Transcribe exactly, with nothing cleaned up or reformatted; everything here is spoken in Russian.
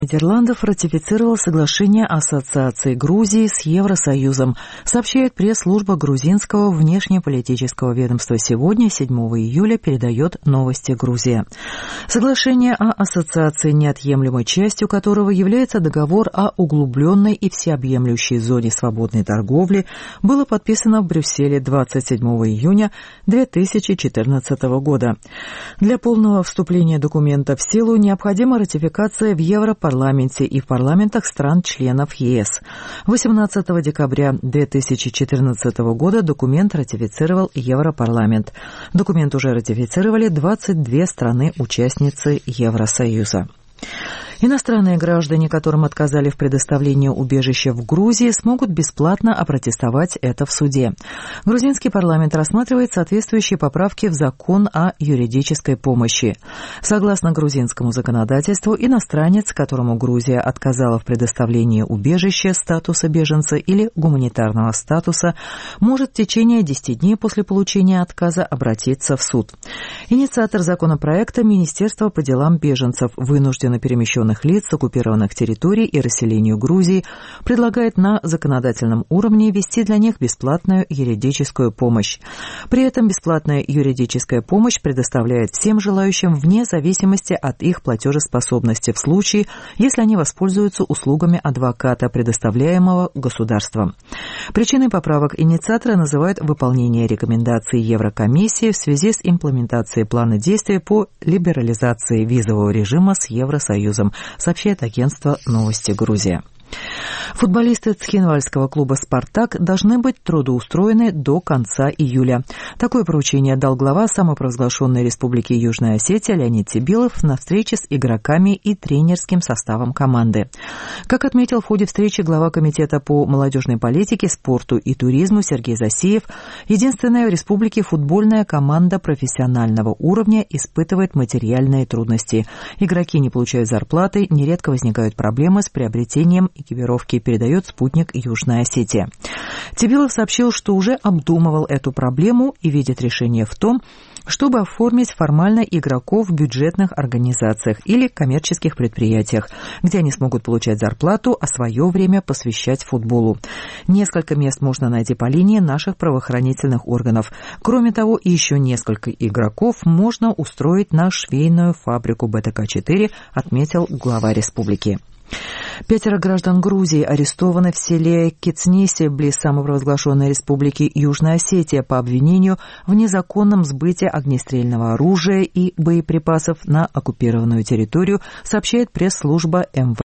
Нидерландов ратифицировал соглашение ассоциации Грузии с Евросоюзом, сообщает пресс-служба грузинского внешнеполитического ведомства. Сегодня, седьмого июля, передает новости Грузия. Соглашение о ассоциации, неотъемлемой частью которого является договор о углубленной и всеобъемлющей зоне свободной торговли, было подписано в Брюсселе двадцать седьмого июня две тысячи четырнадцатого года. Для полного вступления документа в силу необходима ратификация в Европарламенте парламенте и в парламентах стран-членов ЕС. восемнадцатого декабря две тысячи четырнадцатого года документ ратифицировал Европарламент. Документ уже ратифицировали двадцать две страны-участницы Евросоюза. Иностранные граждане, которым отказали в предоставлении убежища в Грузии, смогут бесплатно опротестовать это в суде. Грузинский парламент рассматривает соответствующие поправки в закон о юридической помощи. Согласно грузинскому законодательству, иностранец, которому Грузия отказала в предоставлении убежища, статуса беженца или гуманитарного статуса, может в течение десяти дней после получения отказа обратиться в суд. Инициатор законопроекта – Министерство по делам беженцев, вынужденно перемещенных лиц с оккупированных территорий и расселению Грузии, предлагает на законодательном уровне ввести для них бесплатную юридическую помощь. При этом бесплатная юридическая помощь предоставляет всем желающим вне зависимости от их платежеспособности в случае, если они воспользуются услугами адвоката, предоставляемого государством. Причиной поправок инициатора называют выполнение рекомендаций Еврокомиссии в связи с имплементацией плана действий по либерализации визового режима с Евросоюзом, сообщает агентство «Новости Грузия». Футболисты цхинвальского клуба «Спартак» должны быть трудоустроены до конца июля. Такое поручение дал глава самопровозглашенной Республики Южная Осетия Леонид Тебилов на встрече с игроками и тренерским составом команды. Как отметил в ходе встречи глава Комитета по молодежной политике, спорту и туризму Сергей Засиев, единственная в республике футбольная команда профессионального уровня испытывает материальные трудности. Игроки не получают зарплаты, нередко возникают проблемы с приобретением экипировки, передает спутник Южная Осетия. Тебилов сообщил, что уже обдумывал эту проблему и видит решение в том, чтобы оформить формально игроков в бюджетных организациях или коммерческих предприятиях, где они смогут получать зарплату, а свое время посвящать футболу. Несколько мест можно найти по линии наших правоохранительных органов. Кроме того, еще несколько игроков можно устроить на швейную фабрику бэ тэ ка четыре, отметил глава республики. Пятеро граждан Грузии арестованы в селе Кицнисе, близ самопровозглашенной республики Южная Осетия, по обвинению в незаконном сбытии огнестрельного оружия и боеприпасов на оккупированную территорию, сообщает пресс-служба эм вэ